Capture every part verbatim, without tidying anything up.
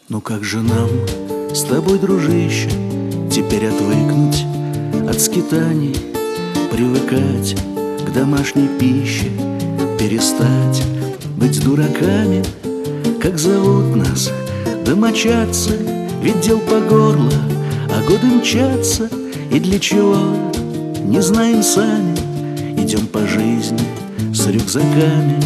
Ну как же нам с тобой, дружище, теперь отвыкнуть от скитаний, привыкать к домашней пище, перестать быть дураками? Как зовут нас домочадцы, ведь дел по горло, а годы мчатся, и для чего, не знаем сами, идем по жизни с рюкзаками.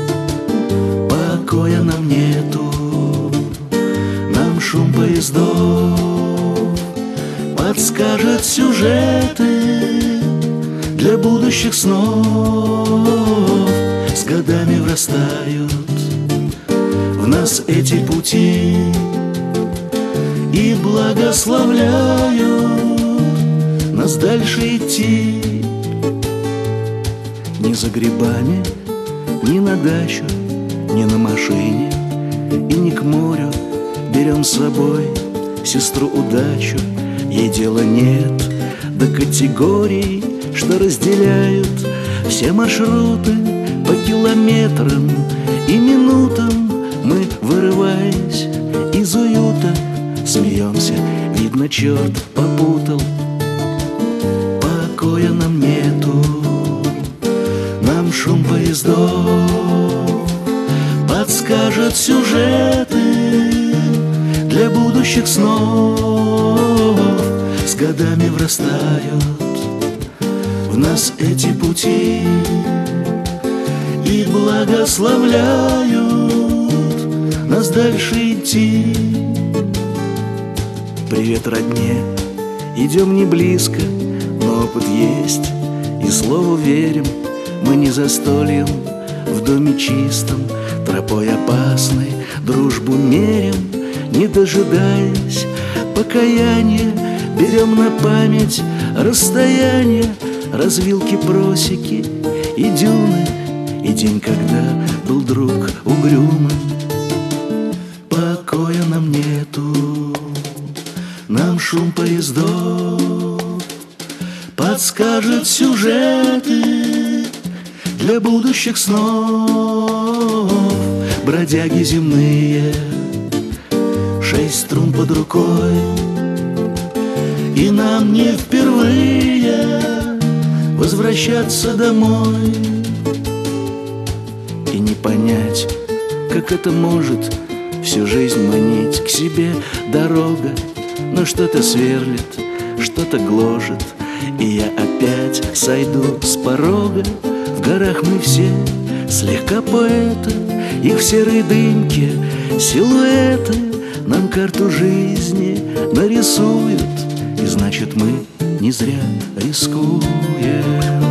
Покоя нам нету, нам шум поездов подскажет сюжеты для будущих снов. С годами врастают в нас эти пути и благословляют нас дальше идти. Ни за грибами, ни на дачу, ни на машине и ни к морю берем с собой сестру удачу. Ей дела нет до категорий, что разделяют все маршруты по километрам и минутам. Мы, вырываясь из уюта, смеемся, видно, черт попутал. Покоя нам нету, нам шум поездов подскажет сюжеты для будущих снов. С годами врастают в нас эти пути и благословляют нас дальше идти. Привет, родне, идем не близко, но опыт есть, и слову верим. Мы не за стольем в доме чистом, тропой опасной дружбу мерим, не дожидаясь покаяния. Берем на память расстояние, развилки, просеки и дюны, и день, когда был друг угрюмым. Покоя нам нету, нам шум поездов подскажет сюжеты для будущих снов. Бродяги земные, шесть струн под рукой, и нам не впервые возвращаться домой. И не понять, как это может всю жизнь манить к себе дорога. Но что-то сверлит, что-то гложет, и я опять сойду с порога. В горах мы все слегка поэты, и в серой дымке силуэты нам карту жизни нарисуют. И значит, мы не зря рискуем.